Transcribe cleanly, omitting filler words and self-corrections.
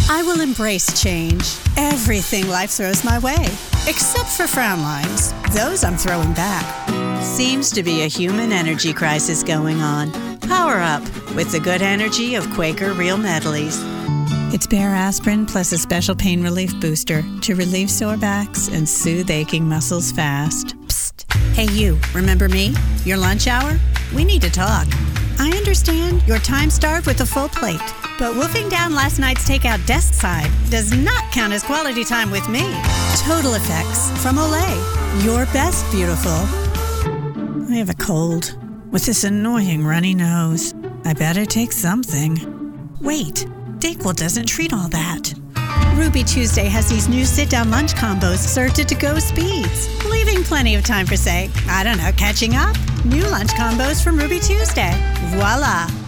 I will embrace change. Everything life throws my way, except for frown lines. Those I'm throwing back. Seems to be a human energy crisis going on. Power up with the good energy of Quaker Real Medleys. It's Bare Aspirin plus a special pain relief booster to relieve sore backs and soothe aching muscles fast. Psst. Hey you, remember me? Your lunch hour? We need to talk. I understand you're time-starved with a full plate, but wolfing down last night's takeout desk side does not count as quality time with me. Total Effects from Olay. Your best, beautiful. I have a cold with this annoying runny nose. I better take something. Wait, Dayquil doesn't treat all that. Ruby Tuesday has these new sit-down lunch combos served at to-go speeds, leaving plenty of time for, say, I don't know, catching up. New lunch combos from Ruby Tuesday. Voila!